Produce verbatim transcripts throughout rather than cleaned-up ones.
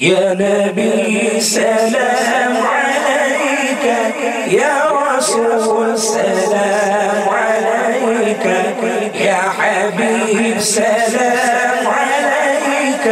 يا نبي سلام عليك، يا رسول سلام عليك، يا حبيب سلام عليك،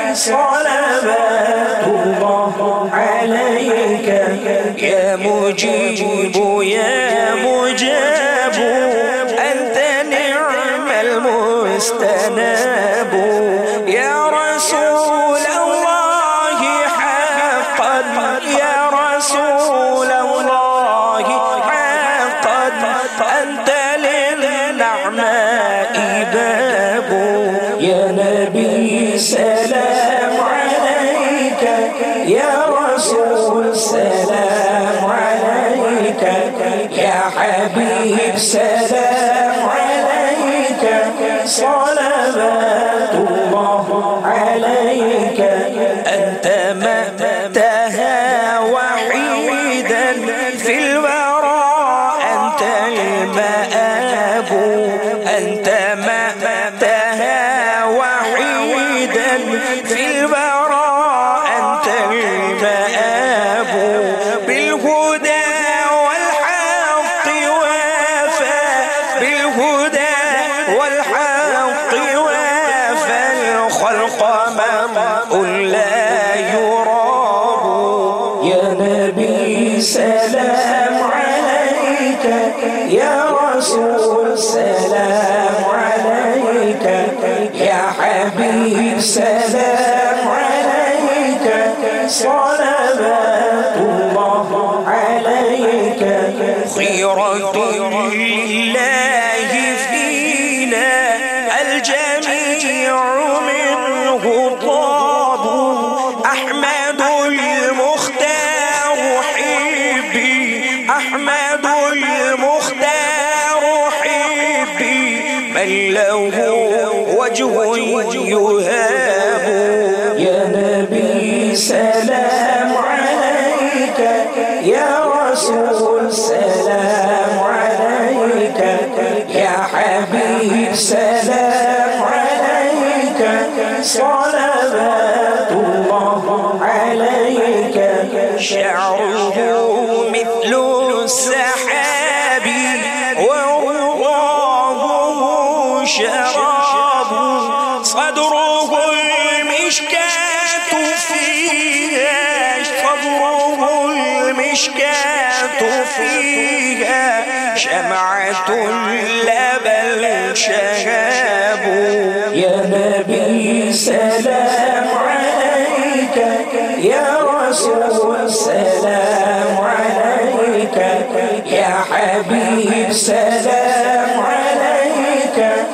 صلوات الله عليك. يا مجيب يا مجاب، أنت نعم المستناب. يا رسول الله حقا، يا رسول الله حقا، أنت للنعماء باب. يا نبي سلام عليك، يا رسول سلام عليك، يا حبيب سلام عليك، صلوات الله عليك. أنت مأتها وحيدا في الورى، أنت المآب. أنت مأتها وحيدا في الورى، أنت المآب. بالهدى والحق وافى، بالهدى والحق وافى الخلق ممء لا يراب. يا نبي سلام عليك، يا رسول سلام عليك، يا حبيب سلام عليك، صلوات الله عليك. خيرة لله فينا الجميع منه طاب. أحمد المختار حبي، أحمد المختار حبي، من له وجه يهاب. يا نبي سلام عليك، يا رسول سلام عليك، يا حبيب سلام عليك، صلوات الله عليك. شعره مثل السحاب، وعظامه شراب. صدره المشكاة فيها، صدره المشكاة فيها شمعة لبل شهاب. يا نبي سلام عليك، يا رسول سلام عليك، يا حبيب سلام عليك،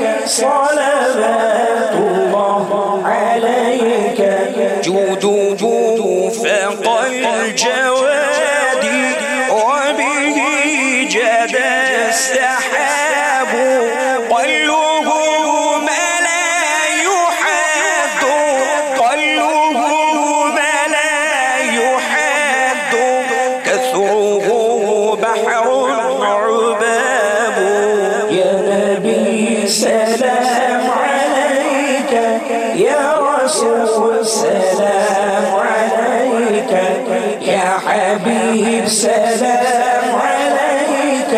صلوات الله عليك. جوده فوق الجواد، وبه جاد السحاب. قله ما لا يحد، قله ما لا يحد، كثره بحر عباب. يا نبي سلام عليك، يا رسول سلام عليك، يا حبيب سلام عليك،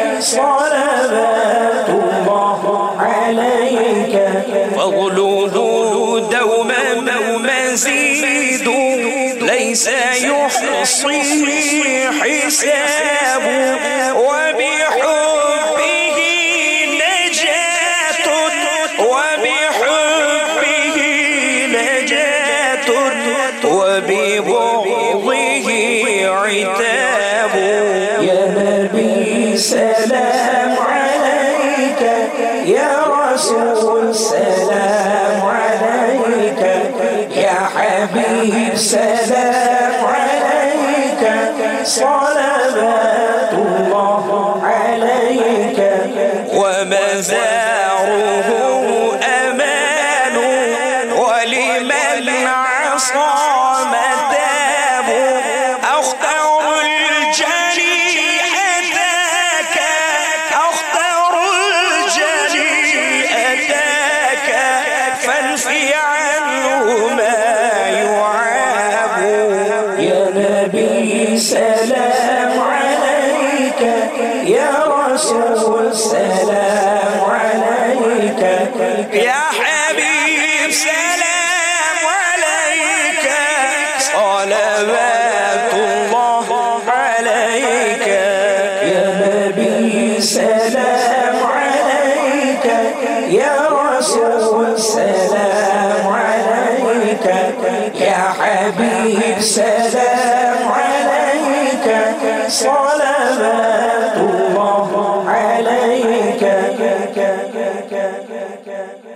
صلوات الله عليك. فضله دوما مزيد، ليس يحصيه حساب. وبحبه نجاة، وبحبه نجاة، وببغضه عتاب. يا نبي سلام عليك، يا رسول سلام عليك، يا حبيب سلام عليك، صلوات الله عليك. ومزاره أمان، ولمن عصى متاب. أختار الجريء أتاك، أختار الجريء أتاك، فانفي عنه ما يعاب. سلام عليك يا رسول سلام عليك يا حبيب سلام عليك صلوات الله عليك يا نبي سلام عليك يا رسول سلام عليك يا حبيب سلام عليك